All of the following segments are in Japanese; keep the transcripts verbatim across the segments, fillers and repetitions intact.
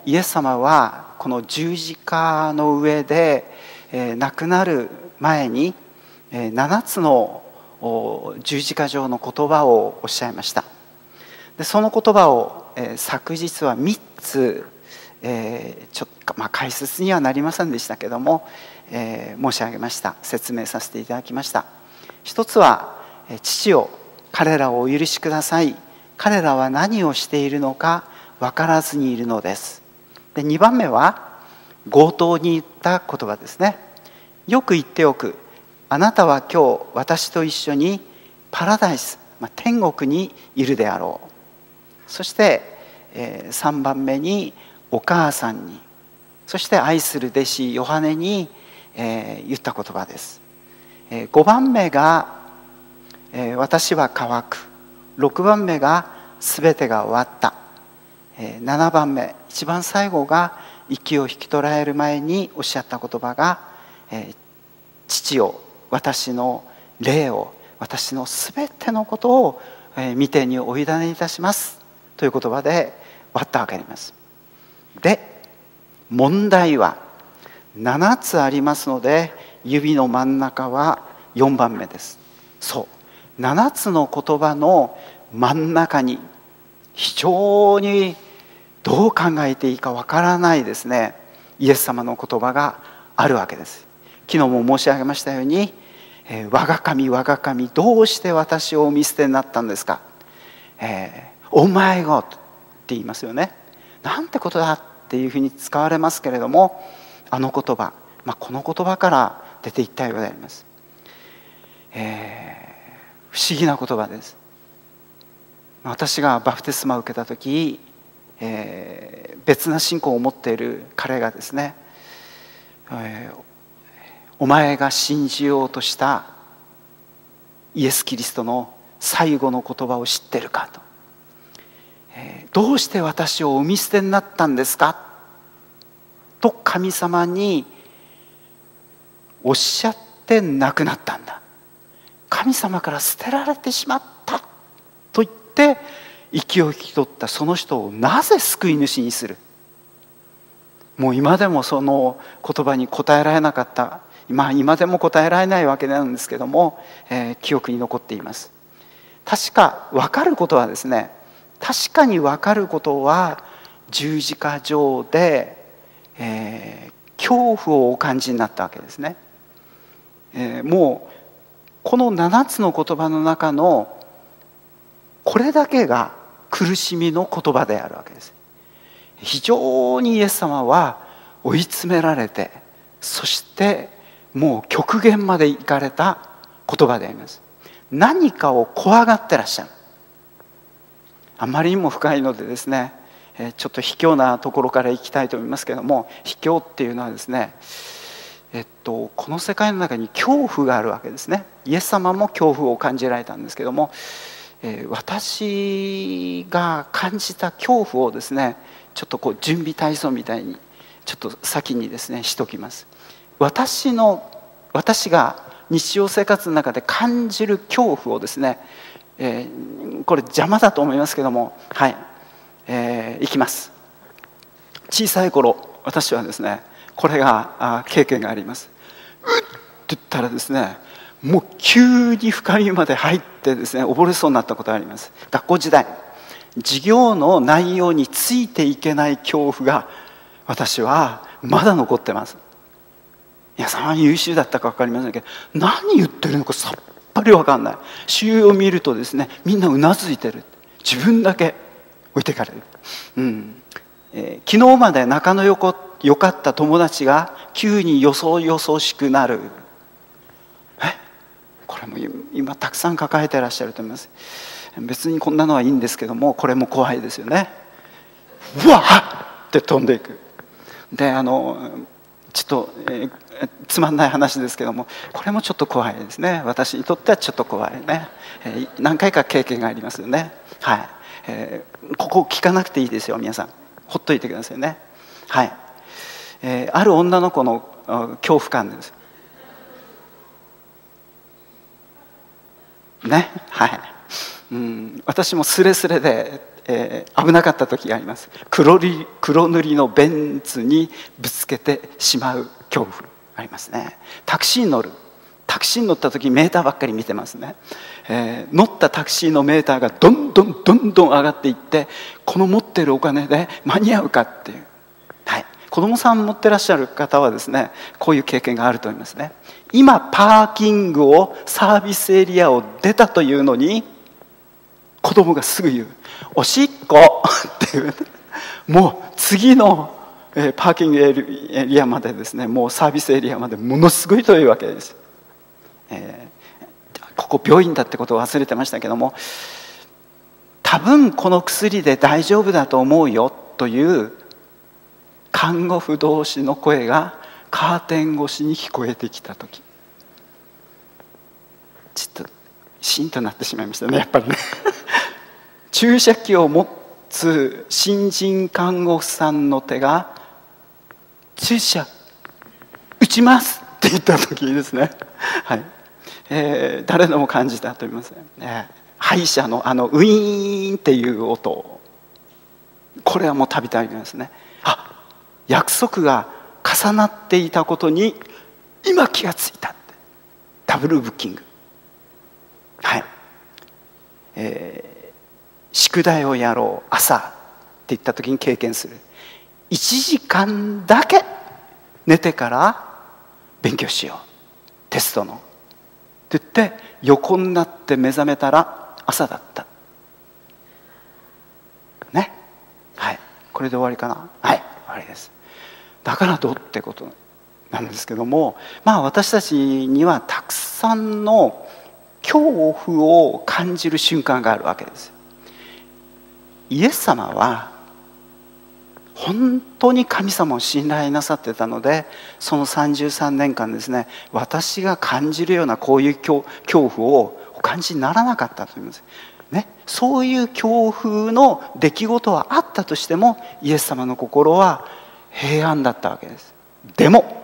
イエス様はこの十字架の上で、えー、亡くなる前に、えー、ななつの十字架上の言葉をおっしゃいました。でその言葉を、えー、昨日はみっつ、えー、ちょっと、まあ、解説にはなりませんでしたけども、えー、申し上げました。説明させていただきました。一つは、えー、父よ彼らをお許しください、彼らは何をしているのか分からずにいるのです。でにばんめは強盗に言った言葉ですね。よく言っておく、あなたは今日私と一緒にパラダイス、まあ、天国にいるであろう。そして、えー、さんばんめにお母さんに、そして愛する弟子ヨハネに、えー、言った言葉です。えー、ごばんめが、えー、私は乾く。ろくばんめがすべてが終わった。えー、ななばんめ、一番最後が息を引き取られる前におっしゃった言葉が、えー、父よ私の霊を、私のすべてのことを御手にお委ねいたしますという言葉で終わったわけであります。で問題はななつありますので、指の真ん中はよんばんめです。そうななつの言葉の真ん中に非常にどう考えていいかわからないですね、イエス様の言葉があるわけです。昨日も申し上げましたように、えー、我が神我が神どうして私をお見捨てになったんですか、えー、オーマイゴッドって言いますよね。なんてことだっていうふうに使われますけれども、あの言葉、まあ、この言葉から出ていったようであります。えー、不思議な言葉です。私がバプテスマを受けた時、えー、別な信仰を持っている彼がですね、えー、お前が信じようとしたイエス・キリストの最後の言葉を知ってるかと、えー、どうして私をお見捨てになったんですかと神様におっしゃって亡くなったんだ。神様から捨てられてしまったと言って息を引き取ったその人をなぜ救い主にする。もう今でもその言葉に答えられなかった、まあ、今でも答えられないわけなんですけども、えー、記憶に残っています。確か分かることはですね、確かに分かることは十字架上で、えー、恐怖をお感じになったわけですね。えー、もうこのななつの言葉の中のこれだけが苦しみの言葉であるわけです。非常にイエス様は追い詰められて、そしてもう極限まで行かれた言葉であります。何かを怖がってらっしゃる。あまりにも深いのでですね、ちょっと卑怯なところから行きたいと思いますけども、卑怯っていうのはですね、えっと、この世界の中に恐怖があるわけですね。イエス様も恐怖を感じられたんですけども、えー、私が感じた恐怖をですね、ちょっとこう準備体操みたいにちょっと先にですねしときます。私の私が日常生活の中で感じる恐怖をですね、えー、これ邪魔だと思いますけども、はい、えー、いきます。小さい頃私はですね、これが経験があります。うっって言ったらですね、もう急に深みまで入ってですね、溺れそうになったことがあります。学校時代、授業の内容についていけない恐怖が私はまだ残ってます。皆さんは優秀だったか分かりませんけど、何言ってるのかさっぱり分かんない。周囲を見るとですね、みんなうなずいてる。自分だけ置いてかれる。うんえー、昨日まで仲のよこ良かった友達が急によそよそしくなる。えこれも今たくさん抱えていらっしゃると思います。別にこんなのはいいんですけども、これも怖いですよね。うわっって飛んでいく。であのちょっと、えー、つまんない話ですけども、これもちょっと怖いですね。私にとってはちょっと怖いね、えー、何回か経験がありますよね。はい、えー、ここ聞かなくていいですよ。皆さんほっといてくださいね。はい、えー、ある女の子の恐怖感ですね。はい、うん、私もスレスレでえー、危なかった時があります。黒り黒塗りのベンツにぶつけてしまう恐怖ありますね。タクシーに乗るタクシーに乗った時メーターばっかり見てますね、えー、乗ったタクシーのメーターがどんどんどんどん上がっていって、この持ってるお金で間に合うかっていう、はい、子供さん持ってらっしゃる方はですね、こういう経験があると思いますね。今パーキングをサービスエリアを出たというのに、子供がすぐ言う、おしっこっていう、もう次のパーキングエリアまでですね、もうサービスエリアまでものすごい遠いわけです。えー、ここ病院だってことを忘れてましたけども、多分この薬で大丈夫だと思うよという看護婦同士の声がカーテン越しに聞こえてきた時、ちょっとシーンとなってしまいましたね、やっぱりね注射器を持つ新人看護婦さんの手が注射打ちますって言った時ですね、はいえー、誰でも感じたと思いますね、えー、歯医者のあのウィーンっていう音、これはもうたびたびありますね。あ、約束が重なっていたことに今気がついたって、ダブルブッキング、はい、えー、宿題をやろう朝って言った時に経験する、いちじかんだけ寝てから勉強しようテストのって言って横になって目覚めたら朝だったね。はい、これで終わりかな。はい、終わりです。だからどうってことなんですけども、まあ私たちにはたくさんの恐怖を感じる瞬間があるわけです。イエス様は本当に神様を信頼なさってたので、そのさんじゅうさんねんかんですね、私が感じるようなこういう恐怖をお感じにならなかったと思います、ね、そういう恐怖の出来事はあったとしても、イエス様の心は平安だったわけです。でも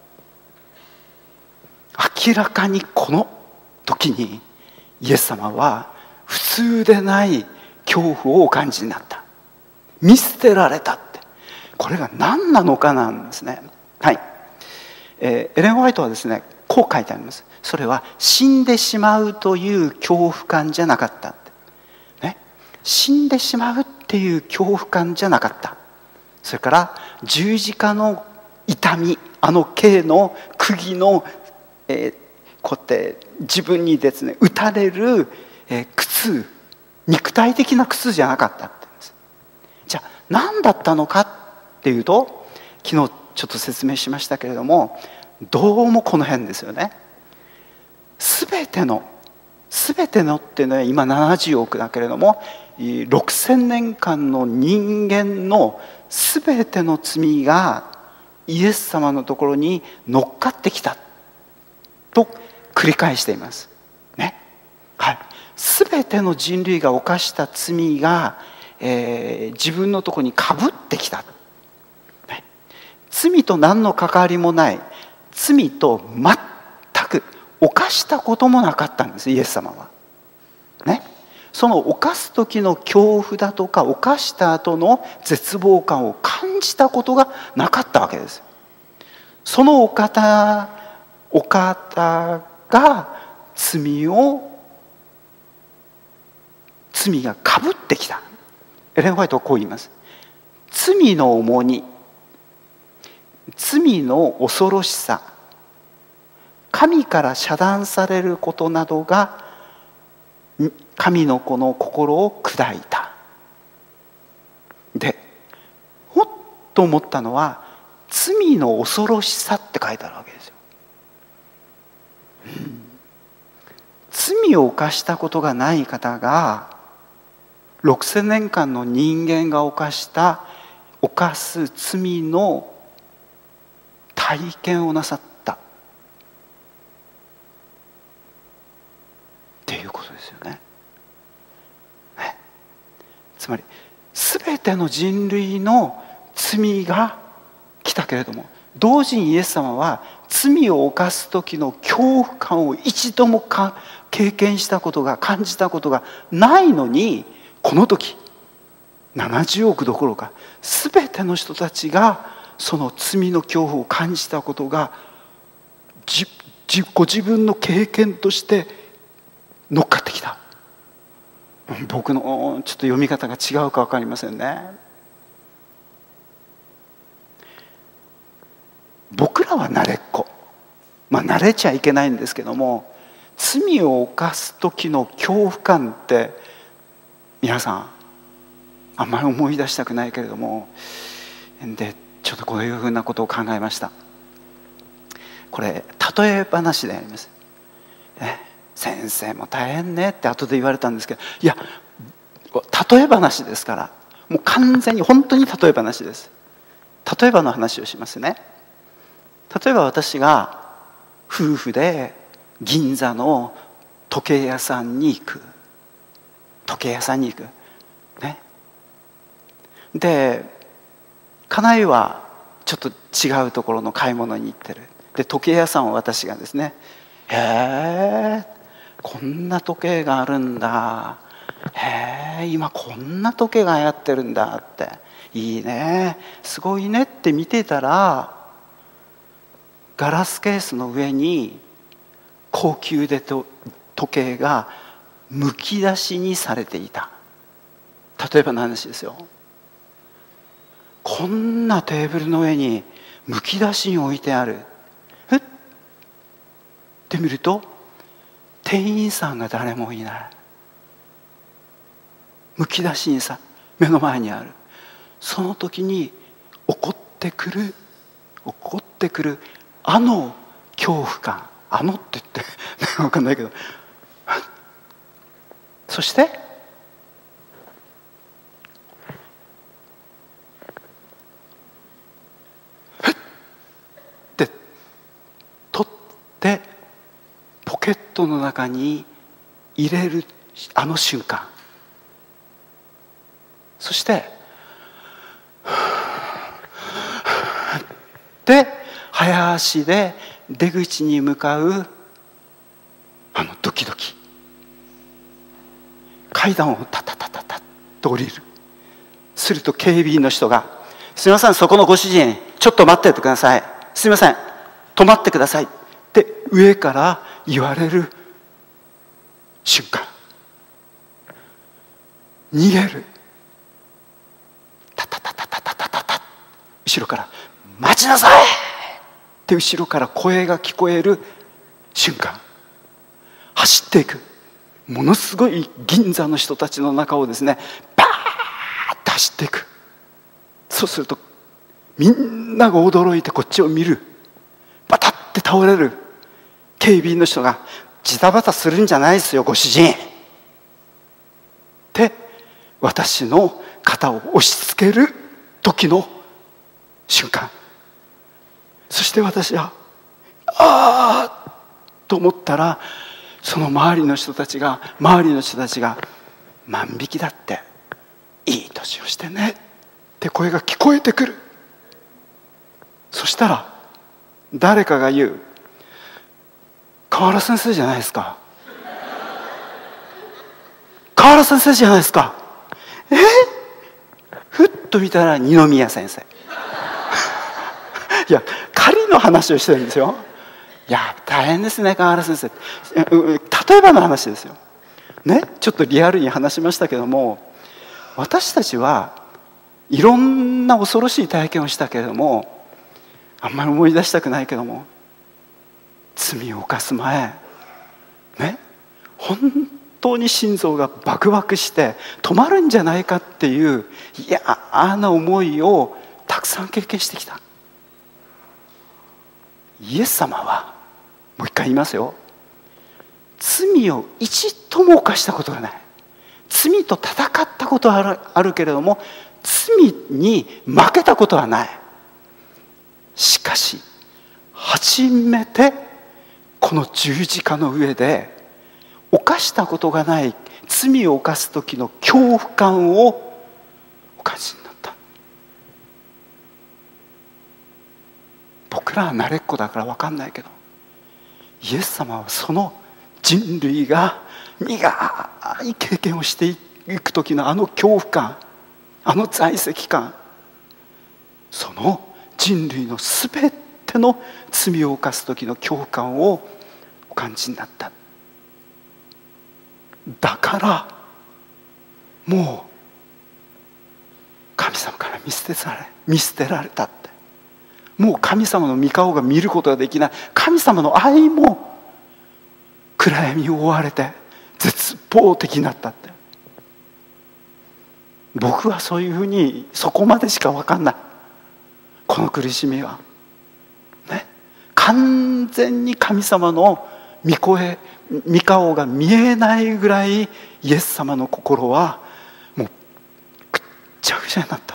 明らかにこの時にイエス様は普通でない恐怖をお感じになった。見捨てられたって、これが何なのかなんですね。はい、えー、エレン・ホワイトはですね、こう書いてあります。それは死んでしまうという恐怖感じゃなかったって、ね、死んでしまうっていう恐怖感じゃなかった。それから十字架の痛み、あの刑の釘の、えー、こうやって自分にですね打たれる、えー、苦痛、肉体的な苦痛じゃなかったって言うんです。じゃあ何だったのかっていうと、昨日ちょっと説明しましたけれども、どうもこの辺ですよね。すべてのすべてのっていうのは今ななじゅうおくだけれども、ろくせんねんかんの人間のすべての罪がイエス様のところに乗っかってきたと繰り返していますね。はい、すべての人類が犯した罪が、えー、自分のところにかぶってきた、ね、罪と何の関わりもない、罪と全く犯したこともなかったんです、イエス様は、ね、その犯す時の恐怖だとか犯した後の絶望感を感じたことがなかったわけです。そのお方お方が罪を罪がかぶってきた。エレン・ホワイトはこう言います。罪の重荷、罪の恐ろしさ、神から遮断されることなどが神の子の心を砕いた。で、ほっと思ったのは、罪の恐ろしさって書いてあるわけですよ、うん、罪を犯したことがない方がろくせんねんかんの人間が犯した犯す罪の体験をなさったっていうことですよね。ね、つまり全ての人類の罪が来たけれども、同時にイエス様は罪を犯す時の恐怖感を一度もか経験したことが感じたことがないのに、この時ななじゅうおくどころか全ての人たちがその罪の恐怖を感じたことがじじご自分の経験として乗っかってきた。僕のちょっと読み方が違うか分かりませんね。僕らは慣れっこ、まあ慣れちゃいけないんですけども、罪を犯す時の恐怖感って皆さんあんまり思い出したくないけれども、でちょっとこういうふうなことを考えました。これ例え話であります。え先生も大変ねって後で言われたんですけど、いや例え話ですから、もう完全に本当に例え話です。例えばの話をしますね。例えば私が夫婦で銀座の時計屋さんに行く時計屋さんに行くね。で家内はちょっと違うところの買い物に行ってる。で時計屋さんを私がですね、へえこんな時計があるんだ、へえ今こんな時計が流行ってるんだって、いいねすごいねって見てたら、ガラスケースの上に高級でと時計がむき出しにされていた。例えばの話ですよ。こんなテーブルの上にむき出しに置いてある。えって見ると店員さんが誰もいない。むき出しにさ目の前にある。その時に起こってくる起こってくるあの恐怖感、あのって言って分かんないけど、そしてって取ってポケットの中に入れるあの瞬間、そしてで早足で出口に向かうあのドキドキ、階段をタタタタタッと降りる。すると警備員の人が「すみませんそこのご主人ちょっと待っててください、すみません止まってください」って上から言われる瞬間、逃げる。タタタタタタタタタ、後ろから「待ちなさい!」って後ろから声が聞こえる瞬間、走っていく。ものすごい銀座の人たちの中をですねバーッと走っていく。そうするとみんなが驚いてこっちを見る。バタッて倒れる。警備員の人が「ジタバタするんじゃないですよご主人」って私の肩を押し付ける時の瞬間、そして私はああと思ったら、その周りの人たちが周りの人たちが「万引きだっていい年をしてね」って声が聞こえてくる。そしたら誰かが言う「河原先生じゃないですか、河原先生じゃないですか」えふっと見たら二宮先生いや仮の話をしてるんですよ。いや大変ですね河原先生。例えばの話ですよね。ちょっとリアルに話しましたけども、私たちはいろんな恐ろしい体験をしたけれども、あんまり思い出したくないけども、罪を犯す前ね、本当に心臓がバクバクして止まるんじゃないかっていう嫌な思いをたくさん経験してきた。イエス様はもう一回言いますよ、罪を一度も犯したことがない。罪と戦ったことはある、あるけれども罪に負けたことはない。しかし初めてこの十字架の上で犯したことがない罪を犯す時の恐怖感をお感じになった。僕らは慣れっこだから分かんないけど、イエス様はその人類が苦い経験をしていく時のあの恐怖感、 あの在籍感、その人類のすべての罪を犯す時の恐怖感をお感じになった。だからもう神様から見捨てられ見捨てられたって、もう神様の御顔が見ることができない、神様の愛も暗闇に覆われて絶望的になったって。僕はそういうふうにそこまでしか分かんない。この苦しみはね、完全に神様の御声御顔が見えないぐらいイエス様の心はもうぐっちゃぐちゃになったって。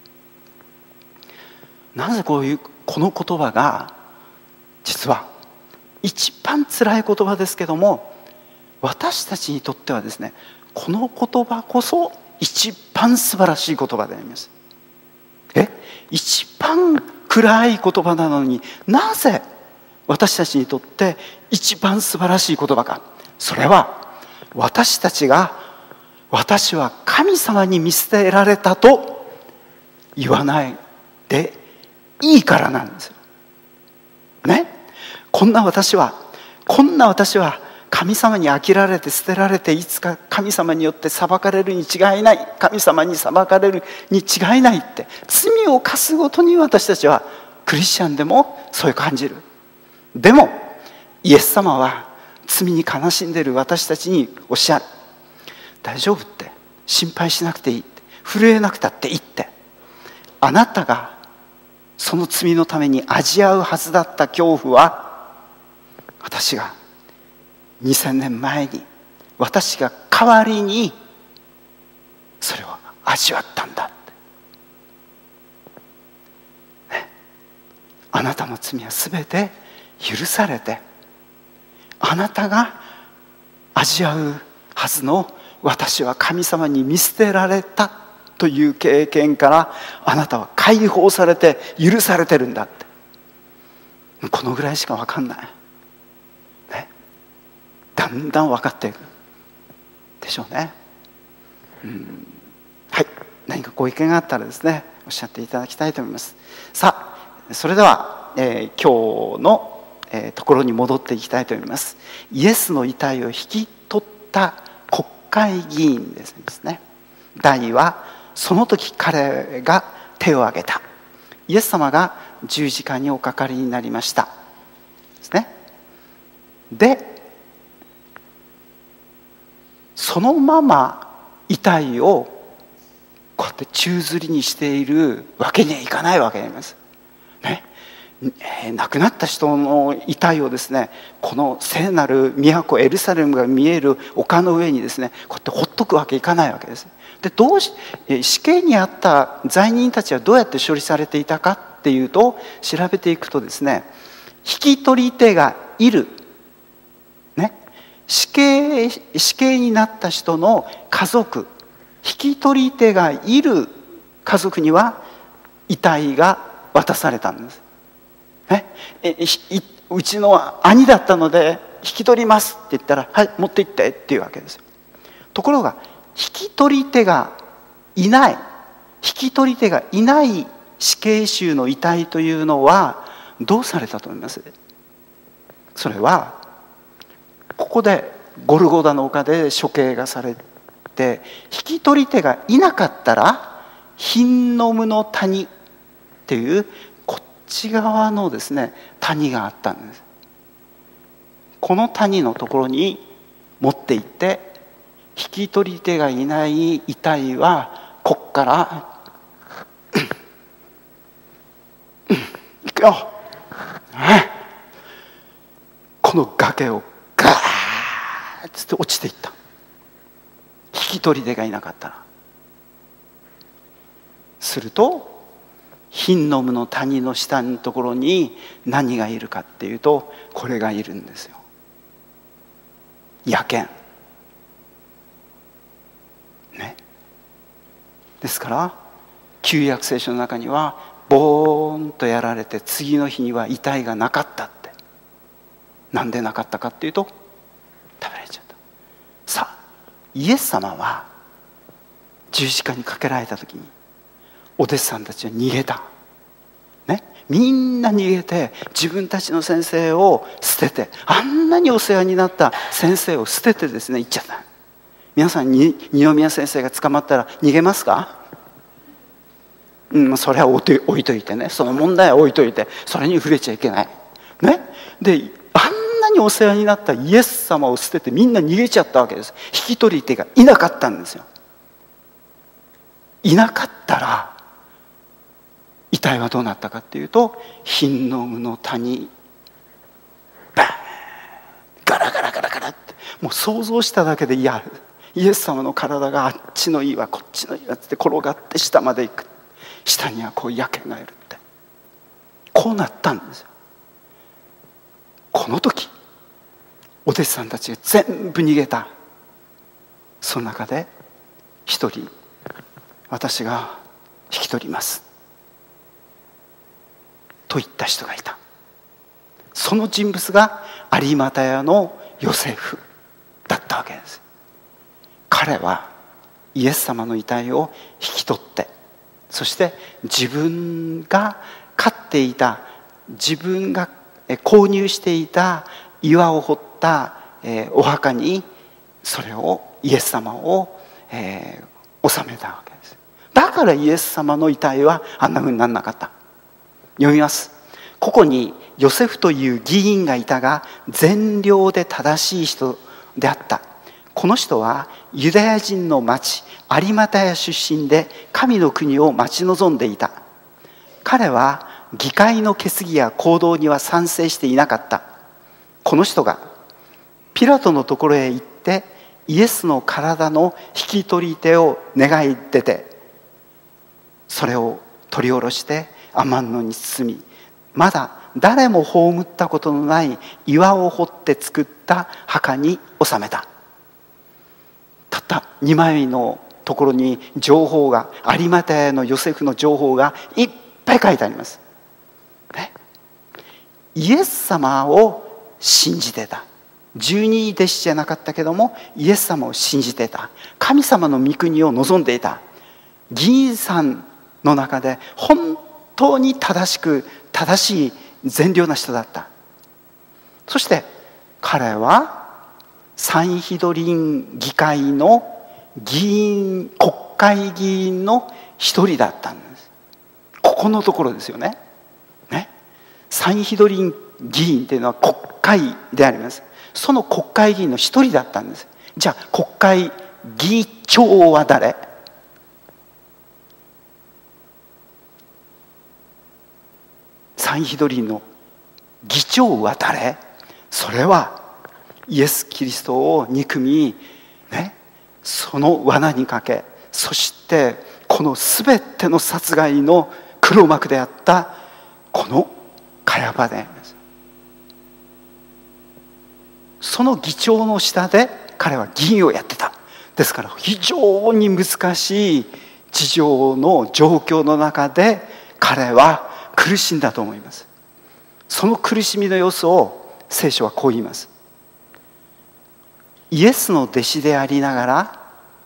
なぜこういうこの言葉が実は一番辛い言葉ですけども、私たちにとってはですね、この言葉こそ一番素晴らしい言葉であります。え一番暗い言葉なのに、なぜ私たちにとって一番素晴らしい言葉か。それは私たちが私は神様に見捨てられたと言わないでいいからなんですよね。こんな私はこんな私は神様に飽きられて捨てられて、いつか神様によって裁かれるに違いない、神様に裁かれるに違いないって、罪を犯すごとに私たちはクリスチャンでもそういう感じる。でもイエス様は罪に悲しんでいる私たちにおっしゃる。大丈夫って、心配しなくていいって、震えなくたっていいって。あなたがその罪のために味わうはずだった恐怖は、私がにせんねんまえに私が代わりにそれを味わったんだって、ね、あなたの罪はすべて許されて、あなたが味わうはずの私は神様に見捨てられたという経験からあなたは解放されて許されてるんだって。このぐらいしか分かんない、ね、だんだん分かっていくでしょうね、うん、はい、何かご意見があったらですね、おっしゃっていただきたいと思います。さあ、それでは、えー、今日の、えー、ところに戻っていきたいと思います。イエスの遺体を引き取った国会議員ですね。第はその時彼が手を挙げた。イエス様が十字架におかかりになりましたですね。でそのまま遺体をこうやって宙吊りにしているわけにはいかないわけであります、ねえー、亡くなった人の遺体をですね、この聖なる都エルサレムが見える丘の上にですね、こうやってほっとくわけいかないわけです。でどうし死刑にあった罪人たちはどうやって処理されていたかっていうと、調べていくとですね、引き取り手がいる、ね、死刑死刑になった人の家族、引き取り手がいる家族には遺体が渡されたんです、ね、えうちの兄だったので引き取りますって言ったら、はい持って行ってっていうわけですよ。ところが引き取り手がいない引き取り手がいない死刑囚の遺体というのはどうされたと思います？それはここでゴルゴダの丘で処刑がされて、引き取り手がいなかったらヒンノムの谷っていうこっち側のですね谷があったんです。この谷のところに持って行って、引き取り手がいない遺体はこっから行くよ、この崖をガーッつって落ちていった。引き取り手がいなかったら。するとヒンノムの谷の下のところに何がいるかっていうと、これがいるんですよ。野犬ね。ですから旧約聖書の中にはボーンとやられて次の日には遺体がなかったって。なんでなかったかっていうと食べられちゃった。さあイエス様は十字架にかけられた時にお弟子さんたちは逃げた、ね、みんな逃げて自分たちの先生を捨てて、あんなにお世話になった先生を捨ててですね行っちゃった。皆さんに二宮先生が捕まったら逃げますか？うん、それは置いといていてね、その問題は置いといて、それに触れちゃいけないね。であんなにお世話になったイエス様を捨ててみんな逃げちゃったわけです。引き取り手がいなかったんですよ。いなかったら遺体はどうなったかっていうと、ヒンノムの谷バーンガラガラガラガラって、もう想像しただけで嫌。イエス様の体があっちの岩こっちの岩って転がって下まで行く。下にはこう焼けがいるって、こうなったんですよ。この時お弟子さんたちが全部逃げた。その中で一人、私が引き取りますと言った人がいた。その人物が有馬太のヨセフだったわけです。彼はイエス様の遺体を引き取って、そして自分が飼っていた、自分が購入していた岩を掘ったお墓にそれを、イエス様を納めたわけです。だからイエス様の遺体はあんなふうにならなかった。読みます。ここにヨセフという議員がいたが、善良で正しい人であった。この人はユダヤ人の町有馬太出身で、神の国を待ち望んでいた。彼は議会の決議や行動には賛成していなかった。この人がピラトのところへ行ってイエスの体の引き取り手を願い出て、それを取り下ろして雨布に包み、まだ誰も葬ったことのない岩を掘って作った墓に納めた。たったにまいのところに情報が、有馬太のヨセフの情報がいっぱい書いてあります、ね、イエス様を信じてた。十二弟子じゃなかったけどもイエス様を信じてた。神様の御国を望んでいた。議員さんの中で本当に正しく正しい善良な人だった。そして彼はサンヒドリン議会の議員、国会議員の一人だったんです。ここのところですよね。ね、サンヒドリン議員というのは国会であります。その国会議員の一人だったんです。じゃあ国会議長は誰？サンヒドリンの議長は誰？それはイエス・キリストを憎み、ね、その罠にかけ、そしてこの全ての殺害の黒幕であったこのカヤファであります。その議長の下で彼は議員をやってた。ですから非常に難しい事情の状況の中で彼は苦しんだと思います。その苦しみの様子を聖書はこう言います。イエスの弟子でありながら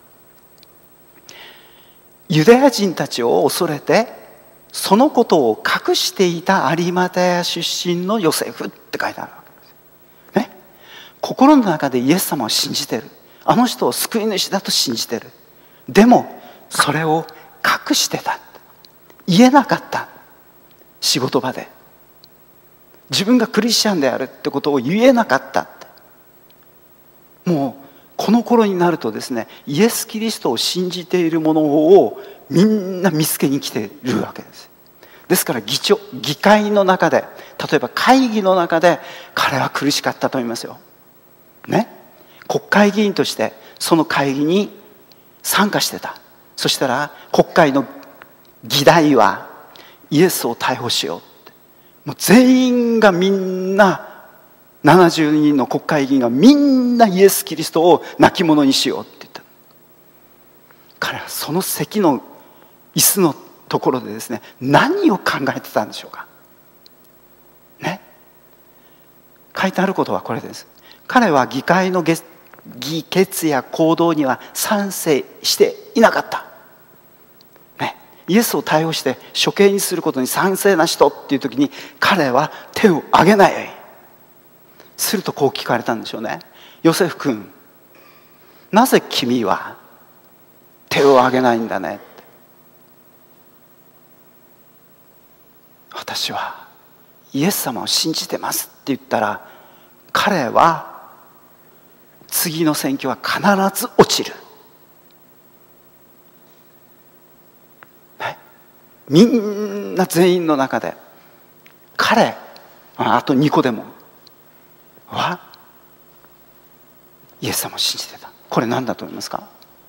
ユダヤ人たちを恐れてそのことを隠していた有馬太出身のヨセフって書いてあるわけです、ね、心の中でイエス様を信じてる。あの人を救い主だと信じてる。でもそれを隠してた。言えなかった。仕事場で自分がクリスチャンであるってことを言えなかったって。もうこの頃になるとですね、イエス・キリストを信じているものをみんな見つけに来ているわけです。ですから議長、議会の中で、例えば会議の中で彼は苦しかったと思いますよ。ね、国会議員としてその会議に参加してた。そしたら国会の議題はイエスを逮捕しようって。もう全員がみんなななじゅうにんの国会議員がみんなイエス・キリストを亡き者にしようって言った。彼はその席の椅子のところでですね、何を考えてたんでしょうかね。書いてあることはこれです。彼は議会の議決や行動には賛成していなかった。 イエスを逮捕して処刑にすることに賛成な人っていう時に、彼は手を挙げない。するとこう聞かれたんでしょうね。ヨセフ君、なぜ君は手を挙げないんだねって。私はイエス様を信じてますって言ったら、彼は次の選挙は必ず落ちる。ね、みんな全員の中で彼、あとニコデモはイエス様を信じてた。これ何だと思いますか？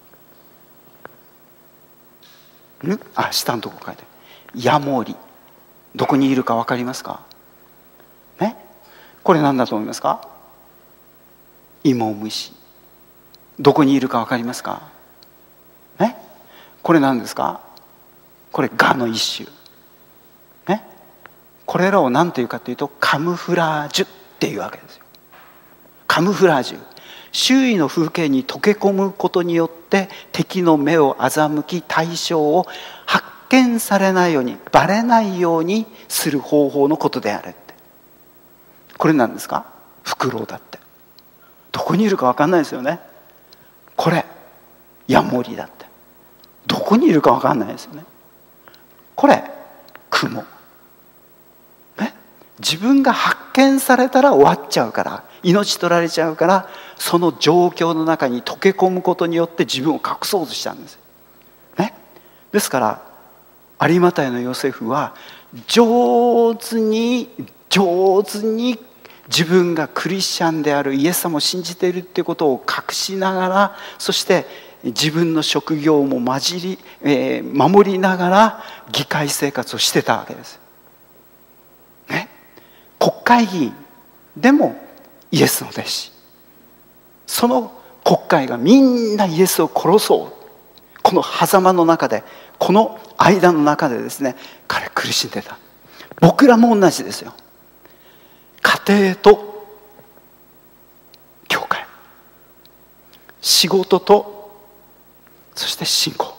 んあ、下のとこ書いてヤモリ。どこにいるか分かりますかね。これ何だと思いますか？芋虫。どこにいるか分かりますかね。これ何ですか？これ蛾の一種ね。これらを何というかというと、カムフラージュっていうわけですよ。カムフラージュ、周囲の風景に溶け込むことによって敵の目を欺き、対象を発見されないように、バレないようにする方法のことであるって。これなんですか？フクロウだって。どこにいるか分かんないですよね。これヤモリだって。どこにいるか分かんないですよね。これクモ。ね、自分が発見されたら終わっちゃうから、命取られちゃうから、その状況の中に溶け込むことによって自分を隠そうとしたんです、ね、ですから有馬太のヨセフは上手に上手に自分がクリスチャンである、イエス様を信じているっていうことを隠しながら、そして自分の職業も混じり、えー、守りながら議会生活をしてたわけです、ね、国会議員でもイエスの弟子、その国会がみんなイエスを殺そう、この狭間の中で、この間の中でですね、彼苦しんでた。僕らも同じですよ。家庭と教会、仕事とそして信仰、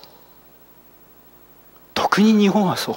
特に日本はそう、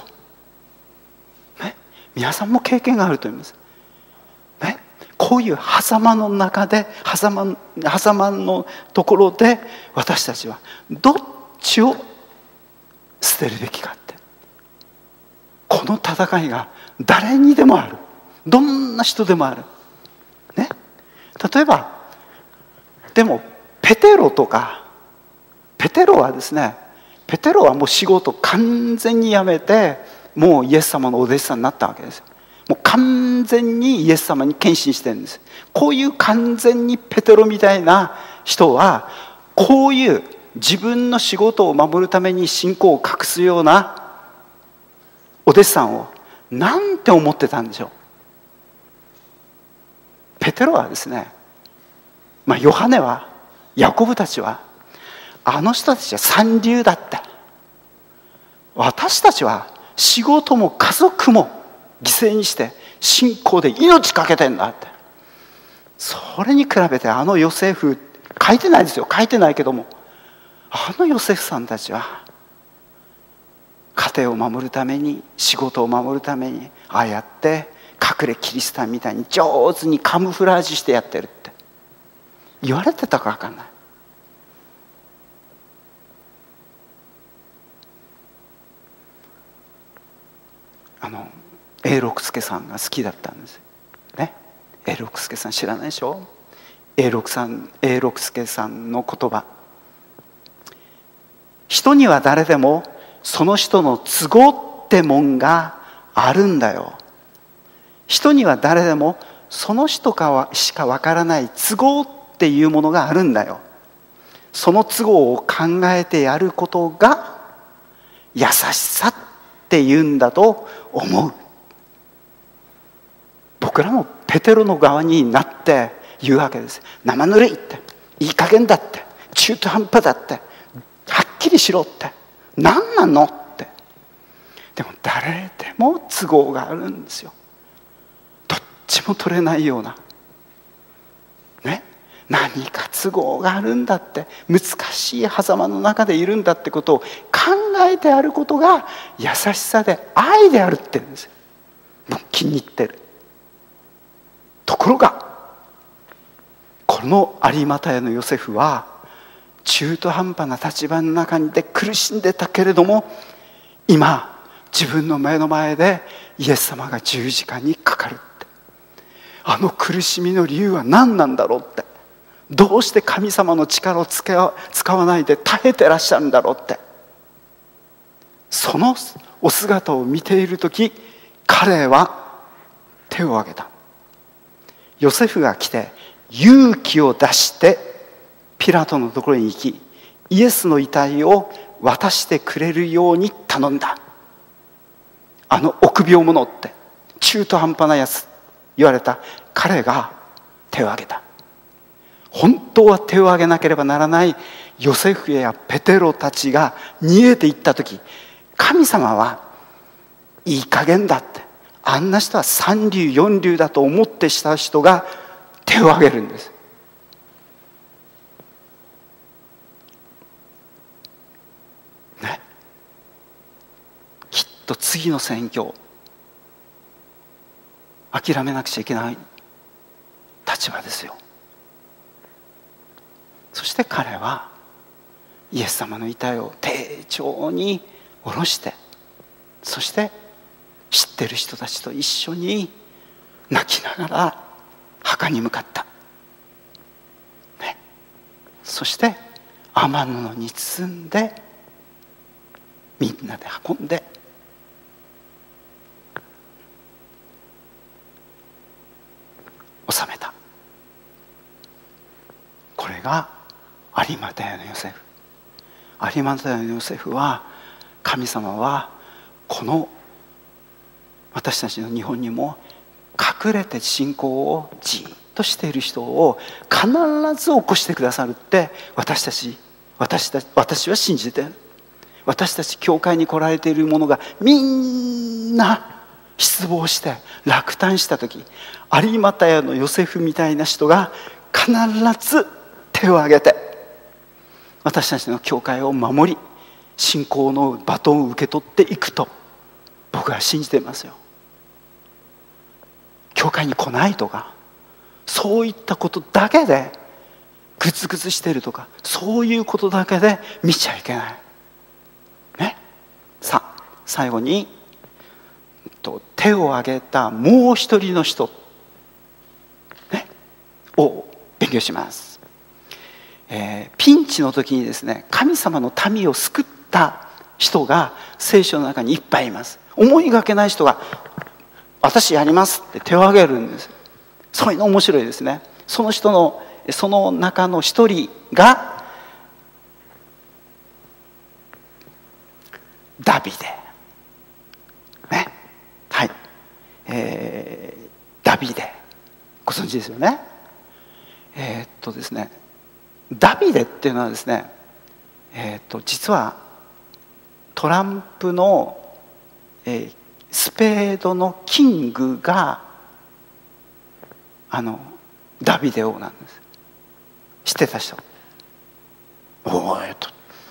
ね、皆さんも経験があると思います、ね、こういう狭間の中で、狭間、狭間のところで私たちはどっちを捨てるべきかって、この戦いが誰にでもある。どんな人でもある、ね、例えばでもペテロとか、ペテロはですね、ペテロはもう仕事完全にやめて、もうイエス様のお弟子さんになったわけです。もう完全にイエス様に献身してるんです。こういう完全にペテロみたいな人は、こういう自分の仕事を守るために信仰を隠すようなお弟子さんをなんて思ってたんでしょう。ペテロはですね、まあヨハネは、ヤコブたちは、あの人たちは三流だった。私たちは仕事も家族も犠牲にして信仰で命かけてんだって。それに比べてあのヨセフ、書いてないですよ、書いてないけども、あのヨセフさんたちは家庭を守るために、仕事を守るために、ああやって隠れキリシタンみたいに上手にカムフラージュしてやってるって言われてたか分かんない。あの永六輔さんが好きだったんですね。永六輔さん知らないでしょ。永六さん、永六輔さんの言葉、人には誰でもその人の都合ってもんがあるんだよ。人には誰でもその人かはしかわからない都合っていうものがあるんだよ。その都合を考えてやることが優しさっていうんだと思う。僕らもペテロの側になって言うわけです。生ぬるいって、いい加減だって、中途半端だって、はっきりしろって、何なのって。でも誰でも都合があるんですよ。どっちも取れないようなね。 何か都合があるんだって、難しい狭間の中でいるんだってことを考えてあることが優しさで愛であるって言うんですよ。もう気に入ってる。ところがこの有馬太のヨセフは中途半端な立場の中で苦しんでたけれども、今自分の目の前でイエス様が十字架にかかるって、あの苦しみの理由は何なんだろうって、どうして神様の力を使わないで耐えてらっしゃるんだろうって、そのお姿を見ているとき、彼は手を挙げた。ヨセフが来て勇気を出してピラトのところに行き、イエスの遺体を渡してくれるように頼んだ。あの臆病者って中途半端なやつ言われた彼が手を挙げた。本当は手を挙げなければならないヨセフやペテロたちが逃げていった時、神様はいい加減だって、あんな人は三流四流だと思ってした人が手を挙げるんです。ね、きっと次の宣教諦めなくちゃいけない立場ですよ。そして彼はイエス様の遺体を丁重に下ろして、そして知ってる人たちと一緒に泣きながら墓に向かった、ね、そして雨布に包んでみんなで運んで納めた。これが有馬太のヨセフ。有馬太のヨセフは、神様はこの私たちの日本にも隠れて信仰をじっとしている人を必ず起こしてくださるって私たち私たち私は信じている。私たち教会に来られている者がみんな失望して落胆した時、有馬太のヨセフみたいな人が必ず手を挙げて私たちの教会を守り、信仰のバトンを受け取っていくと僕は信じていますよ。教会に来ないとかそういったことだけでグツグツしてるとか、そういうことだけで見ちゃいけないね。さあ最後に手を挙げたもう一人の人、ね、を勉強します。えー、ピンチの時にですね、神様の民を救った人が聖書の中にいっぱいいます。思いがけない人が私やりますって手を挙げるんです。そういうの面白いですね。その人のその中の一人がダビデね、はい、えー、ダビデご存知ですよね。えー、っとですねダビデっていうのはですね、えー、っと実はトランプの、えー、スペードのキングがあのダビデ王なんです。知ってた人？おお、えっと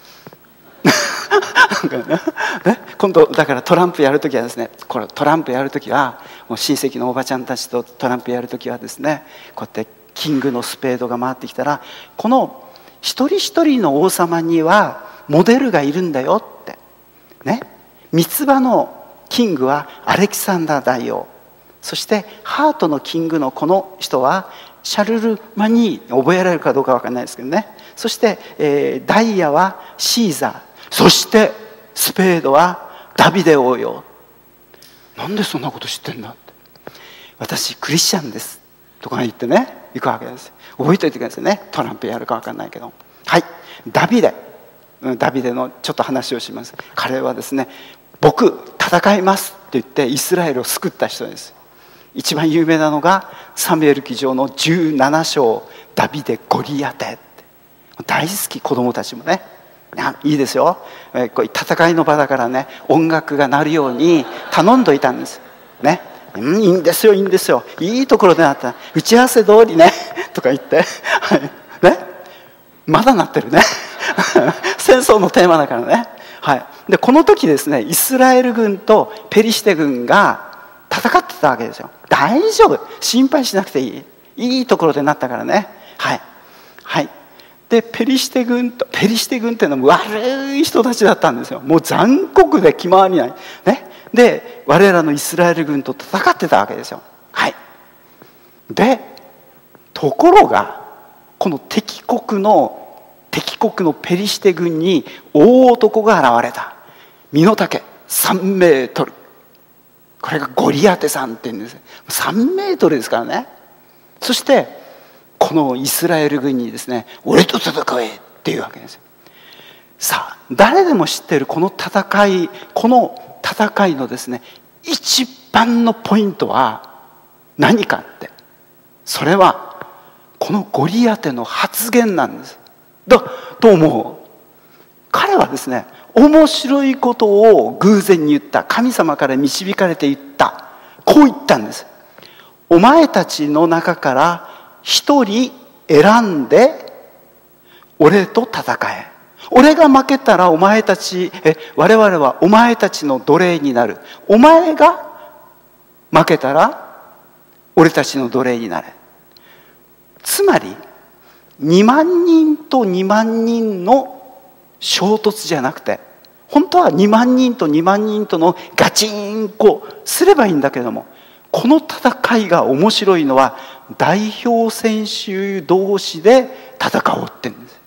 ね、今度だからトランプやるときはですね、これトランプやるときはもう親戚のおばちゃんたちとトランプやるときはですね、こうやってキングのスペードが回ってきたら、この一人一人の王様にはモデルがいるんだよってね。三つ葉のキングはアレキサンダー大王、そしてハートのキングのこの人はシャルルマニー、覚えられるかどうか分からないですけどね。そして、えー、ダイヤはシーザー、そしてスペードはダビデ王よ。なんでそんなこと知ってんだって。私クリスチャンですとか言ってね行くわけです。覚えておいてくださいね。トランプやるか分かんないけど、はい、ダビデダビデのちょっと話をします。彼はですね、僕戦いますって言ってイスラエルを救った人です。一番有名なのがサムエル記上のじゅうなな章、ダビデゴリアテって、大好き。子供たちもね、いいですよ、えこう戦いの場だからね、音楽が鳴るように頼んどいたんですね。うん、いいんですよいいんですよ、いいところであった。打ち合わせ通りねとか言ってはいね、まだなってるね戦争のテーマだからね、はい、でこの時ですね、イスラエル軍とペリシテ軍が戦ってたわけですよ。大丈夫、心配しなくていい、いいところでなったからね。はいはい。でペリシテ軍とペリシテ軍っていうのは悪い人たちだったんですよ。もう残酷で気回りない、ね、で我らのイスラエル軍と戦ってたわけですよ。はい。でところがこの敵国の敵国のペリシテ軍に大男が現れた。身の丈さんメートル、これがゴリアテさんって言うんです。さんメートルですからね。そしてこのイスラエル軍にですね、俺と戦えっていうわけですよ。さあ誰でも知っているこの戦い、この戦いのですね一番のポイントは何かって、それはこのゴリアテの発言なんです。だと思う。彼はですね、面白いことを偶然に言った。神様から導かれて言った。こう言ったんです。お前たちの中から一人選んで俺と戦え。俺が負けたらお前たちえ我々はお前たちの奴隷になる。お前が負けたら俺たちの奴隷になれ。つまりにまんにんとにまんにんの衝突じゃなくて、本当はにまんにんとにまんにんとのガチンコすればいいんだけれども、この戦いが面白いのは代表選手同士で戦おうって言うんです。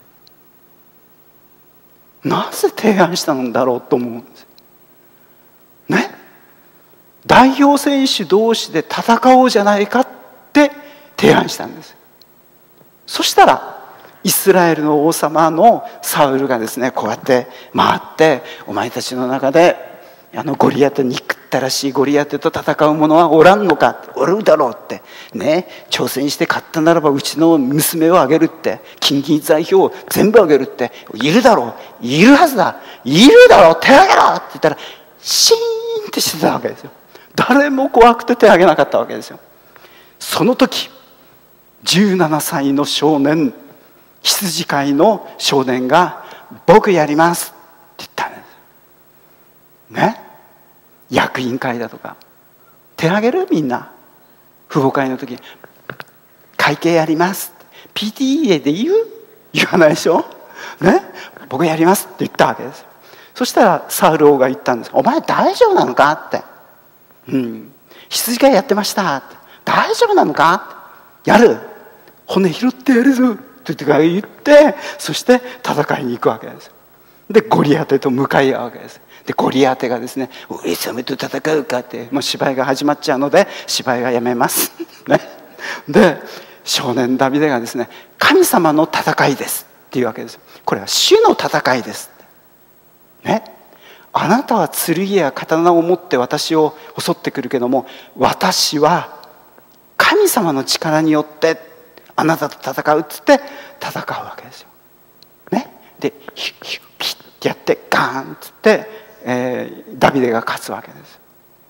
なぜ提案したんだろうと思うんですね。代表選手同士で戦おうじゃないかって提案したんです。そしたらイスラエルの王様のサウルがですね、こうやって回って、お前たちの中であのゴリアテ、憎ったらしいゴリアテと戦う者はおらんのか、おるだろうってね、挑戦して勝ったならばうちの娘をあげるって、金銀財宝を全部あげるって、いるだろう、いるはずだ、いるだろう、手あげろって言ったらシーンってしてたわけですよ。誰も怖くて手あげなかったわけですよ。その時じゅうななさいの少年、羊飼いの少年が僕やりますって言ったんですね。役員会だとか手挙げる、みんな父母会の時に会計やります、 ピーティーエー で言う言わないでしょね、僕やりますって言ったわけです。そしたらサウル王が言ったんです。お前大丈夫なのかって、うん、羊飼いやってましたって、大丈夫なのか、やる、骨拾ってやるぞって言って、そして戦いに行くわけです。でゴリアテと向かい合うわけです。でゴリアテがですね、上様と戦うかって、もう芝居が始まっちゃうので芝居はやめますね。で少年ダビデがですね、神様の戦いですっていうわけです。これは主の戦いですね。あなたは剣や刀を持って私を襲ってくるけども、私は神様の力によってあなたと戦うっつって戦うわけですよ、ね、でヒュッヒュッヒュッってやってガーンっつって、えー、ダビデが勝つわけです。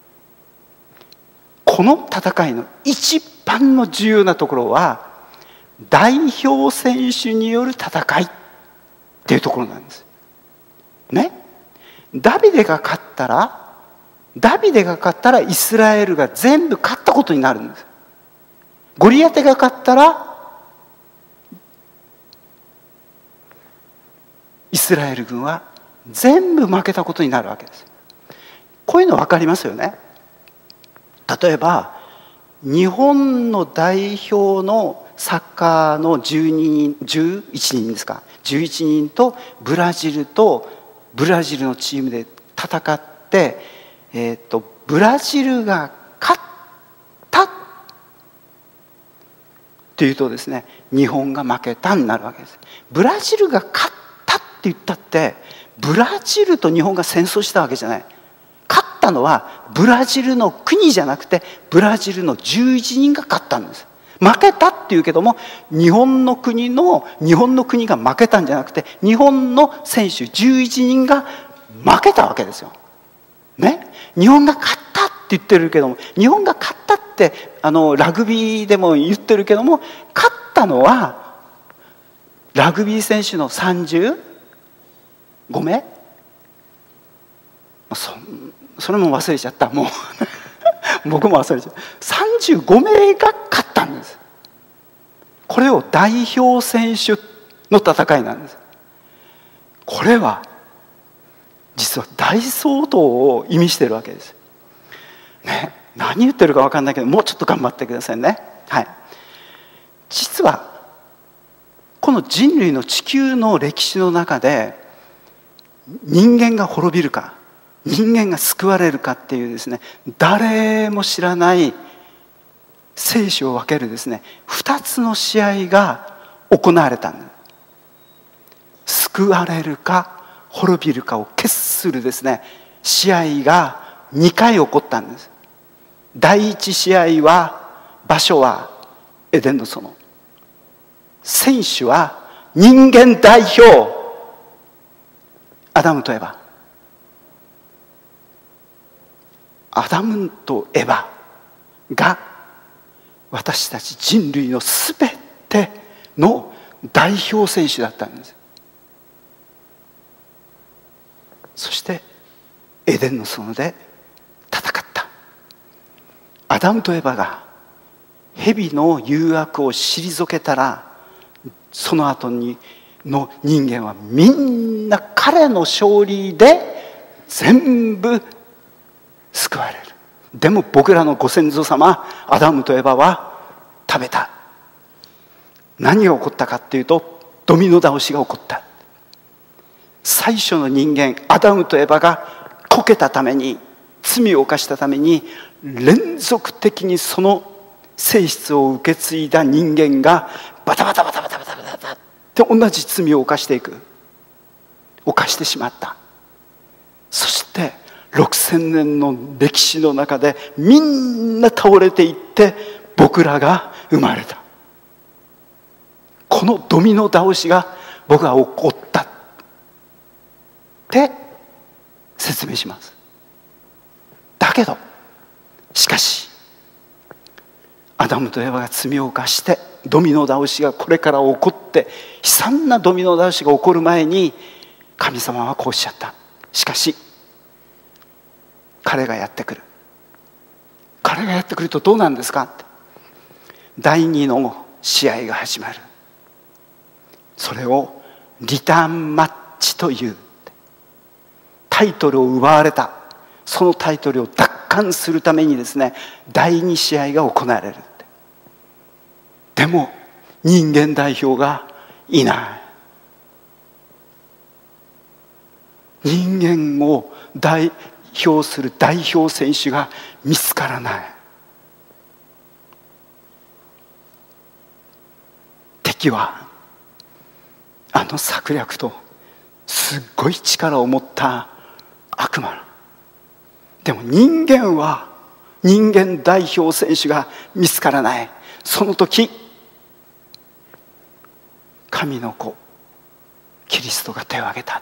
この戦いの一番の重要なところは代表選手による戦いっていうところなんですね。ダビデが勝ったらダビデが勝ったらイスラエルが全部勝ったことになるんです。ゴリアテが勝ったらイスラエル軍は全部負けたことになるわけです。こういうの分かりますよね。例えば日本の代表のサッカーのじゅうににんじゅういちにんですか、じゅういちにんとブラジルとブラジルのチームで戦って、えー、とブラジルが勝ったっていうとですね、日本が負けたになるわけです。ブラジルが勝ったって言ったってブラジルと日本が戦争したわけじゃない。勝ったのはブラジルの国じゃなくてブラジルのじゅういちにんが勝ったんです。負けたっていうけども日本の国の日本の国が負けたんじゃなくて日本の選手じゅういちにんが負けたわけですよ、ね、日本が勝ったって言ってるけども、日本が勝ったってあのラグビーでも言ってるけども、勝っったのはラグビー選手のさんじゅうごめい、そ, それも忘れちゃった。もう僕も忘れちゃった。さんじゅうごめいが勝ったんです。これを代表選手の戦いなんです。これは実は大総統を意味しているわけです、ね、何言ってるか分かんないけど、もうちょっと頑張ってくださいね。はい、実はこの人類の地球の歴史の中で、人間が滅びるか人間が救われるかっていうですね、誰も知らない生死を分けるですね、二つの試合が行われたんです。救われるか滅びるかを決するですね、試合がにかい起こったんです。第一試合は、場所はエデンの園、選手は人間代表アダムとエバ。アダムとエバが私たち人類のすべての代表選手だったんです。そしてエデンの園で戦った。アダムとエバが蛇の誘惑を退けたら、その後にの人間はみんな彼の勝利で全部救われる。でも僕らのご先祖様アダムとエバは食べた。何が起こったかっていうと、ドミノ倒しが起こった。最初の人間アダムとエバがこけたために、罪を犯したために、連続的にその性質を受け継いだ人間がバタバタバタバタバタバタバタって同じ罪を犯していく犯してしまった。そしてろくせんねんの歴史の中でみんな倒れていって、僕らが生まれた。このドミノ倒しが僕は起こったって説明します。だけどしかしアダムとエバが罪を犯してドミノ倒しがこれから起こって、悲惨なドミノ倒しが起こる前に神様はこうおっしゃった。しかし彼がやってくる。彼がやってくるとどうなんですかって。第二の試合が始まる。それをリターンマッチという。タイトルを奪われた、そのタイトルを奪還するためにですね、第二試合が行われる。でも人間代表がいない。人間を代表する代表選手が見つからない。敵はあの策略とすっごい力を持った悪魔。でも人間は人間代表選手が見つからない。その時神の子キリストが手を挙げた。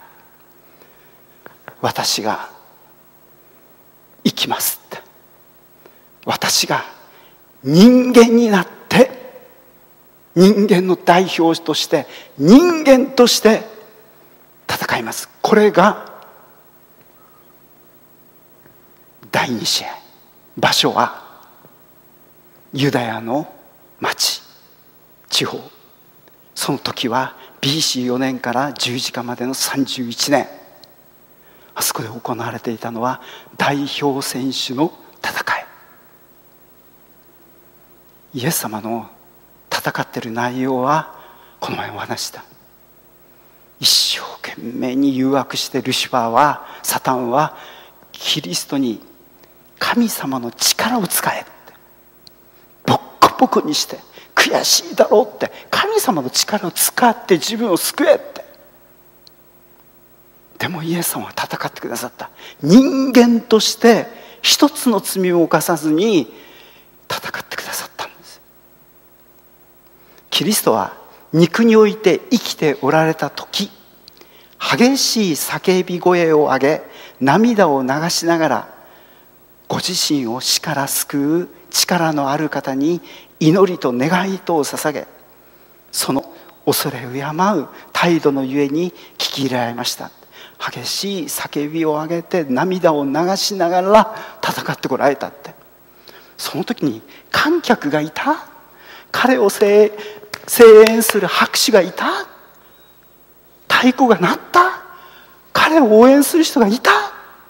私が生きますって。私が人間になって人間の代表として人間として戦います。これが第二試合。場所はユダヤの町地方。その時は ビーシーよねん から十字架までのさんじゅういちねん。あそこで行われていたのは代表選手の戦い。イエス様の戦っている内容はこの前お話した。一生懸命に誘惑してルシファーはサタンはキリストに神様の力を使えってボッコボコにして悔しいだろうって神様の力を使って自分を救えって。でもイエス様は戦ってくださった。人間として一つの罪を犯さずに戦ってくださったんです。キリストは肉において生きておられた時、激しい叫び声を上げ涙を流しながらご自身を死から救う力のある方に祈りと願いとを捧げ、 その恐れ敬う態度のゆえに聞き入れられました。激しい叫びを上げて涙を流しながら戦ってこられたって。その時に観客がいた、彼を声援する拍手がいた、太鼓が鳴った、彼を応援する人がいた。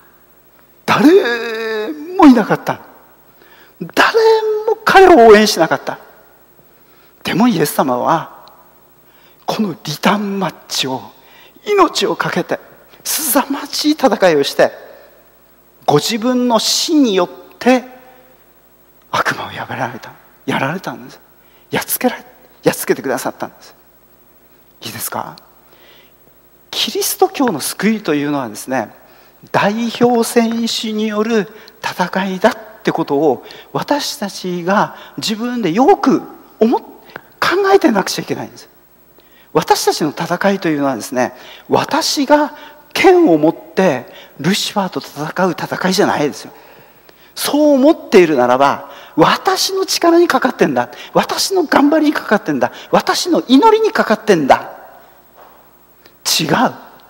誰もいなかった。誰も彼を応援しなかった。でもイエス様はこのリターンマッチを命を懸けてすさまじい戦いをして、ご自分の死によって悪魔をやられたやられたんです。やっつけられやっつけてくださったんです。いいですか。キリスト教の救いというのはですね、代表選手による戦いだってことを私たちが自分でよく思っ考えてなくちゃいけないんです。私たちの戦いというのはですね、私が剣を持ってルシファーと戦う戦いじゃないですよ。そう思っているならば、私の力にかかってんだ、私の頑張りにかかってんだ、私の祈りにかかってんだ。違う。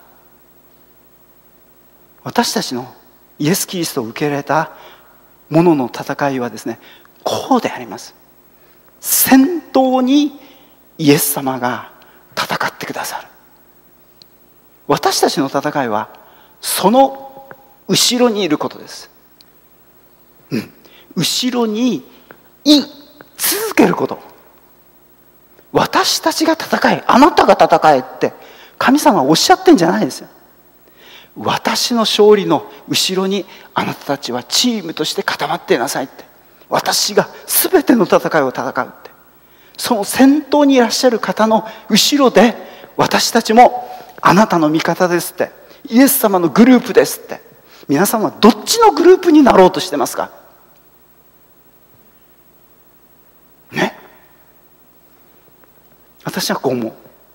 私たちのイエス・キリストを受け入れた者の戦いはですね、こうであります。先頭にイエス様が戦ってくださる。私たちの戦いはその後ろにいることです、うん、後ろにい続けること。私たちが戦え、あなたが戦えって神様はおっしゃってんじゃないですよ。私の勝利の後ろにあなたたちはチームとして固まっていなさいって。私が全ての戦いを戦うって。その先頭にいらっしゃる方の後ろで私たちもあなたの味方ですって、イエス様のグループですって。皆さんはどっちのグループになろうとしてますかね。私はこう思う。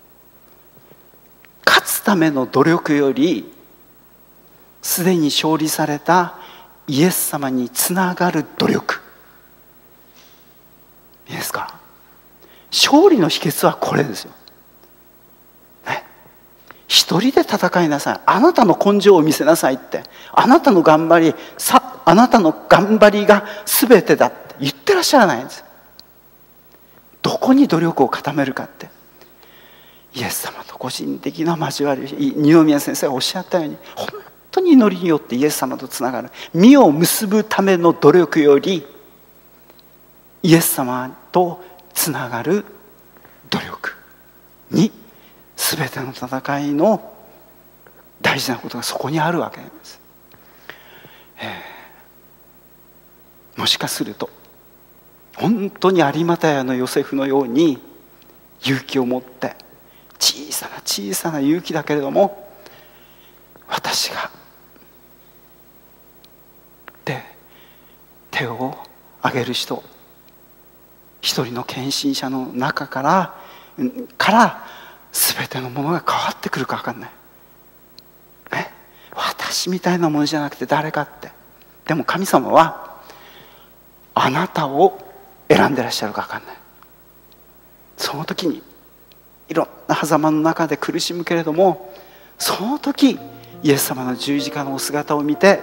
勝つための努力よりすでに勝利されたイエス様につながる努力。いいですか。勝利の秘訣はこれですよ、ね、一人で戦いなさい、あなたの根性を見せなさいって、あなたの頑張りさあなたの頑張りが全てだって言ってらっしゃらないんです。どこに努力を固めるかって、イエス様と個人的な交わり、二宮先生がおっしゃったように、本当に祈りによってイエス様とつながる実を結ぶための努力より、イエス様とつながる努力に全ての戦いの大事なことがそこにあるわけです、えー、もしかすると本当に有馬太のヨセフのように勇気を持って、小さな小さな勇気だけれども、私がで手を挙げる人一人の献身者の中からから全てのものが変わってくるか分かんない、ね、私みたいなものじゃなくて誰かって。でも神様はあなたを選んでらっしゃるか分かんない。その時にいろんな狭間の中で苦しむけれども、その時イエス様の十字架のお姿を見て、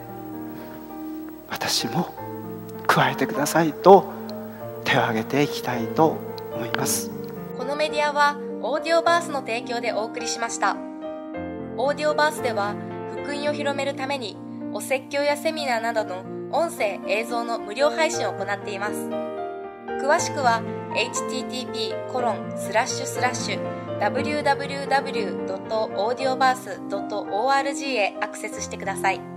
私も加えてくださいと手を挙げていきたいと思います。 このメディアはオーディオバースの提供でお送りしました。オーディオバースでは福音を広めるためにお説教やセミナーなどの音声映像の無料配信を行っています。詳しくは エイチティーティーピーコロンスラッシュスラッシュダブリューダブリューダブリュードットオーディオバースドットオーアールジー へアクセスしてください。